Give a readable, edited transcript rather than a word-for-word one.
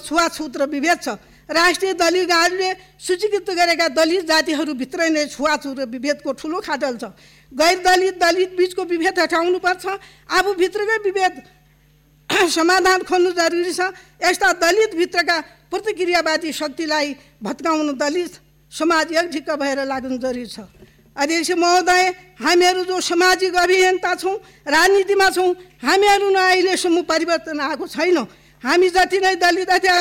छुवाछुत र विभेद छ। राष्ट्रिय दलित आयोगले सूचीकृत गरेका दलित जातिहरूभित्रै नै छुवाछुत र विभेदको ठुलो खाडल छ। गैर दलित बीचको विभेद हटाउनुपर्छ। आफूभित्रकै विभेद समाधान खोज्नु जरुरी छ। यस्ता दलितभित्रका प्रतिक्रियावादी शक्तिलाई भत्काउन दलित समाज एकढिक्क भएर लाग्नु जरुरी छ। अध्यक्ष महोदय, हामीहरू जो सामाजिक अभियन्ता छौँ, राजनीतिमा छौँ, हामीहरू अहिलेसम्म परिवर्तन आएको छैन। हामी जति नै दलित